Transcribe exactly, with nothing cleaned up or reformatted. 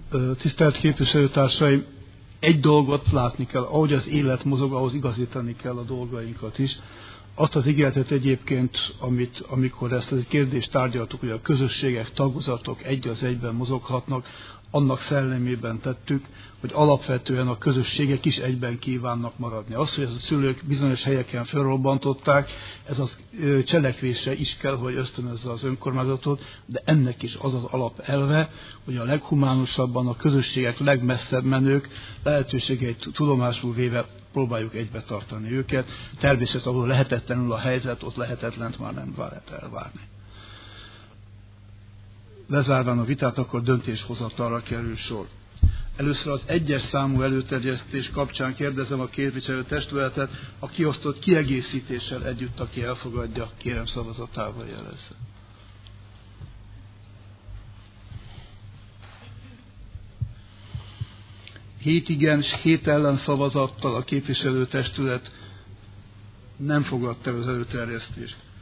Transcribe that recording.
Tisztelt képviselőtársaim, egy dolgot látni kell, ahogy az élet mozog, ahhoz igazítani kell a dolgainkat is. Azt az ígéretet egyébként, amit, amikor ezt a kérdést tárgyaltuk, hogy a közösségek, tagozatok egy az egyben mozoghatnak, annak szellemében tettük, hogy alapvetően a közösségek is egyben kívánnak maradni. Az, hogy ezt a szülők bizonyos helyeken felrobbantották, ez az cselekvésre is kell, hogy ösztönözze az önkormányzatot, de ennek is az az alapelve, hogy a leghumánusabban a közösségek legmesszebb menők lehetőségeit tudomásul véve próbáljuk egybe tartani őket. Természetesen, ahol lehetetlenül a helyzet, ott lehetetlent már nem lehet elvárni. Lezárván a vitát, akkor döntéshozatalra kerül sor. Először az egyes számú előterjesztés kapcsán kérdezem a képviselő testületet, a kiosztott kiegészítéssel együtt, aki elfogadja, kérem szavazatával jelezze. Hét igen és hét ellen szavazattal a képviselő testület nem fogadta az előterjesztést.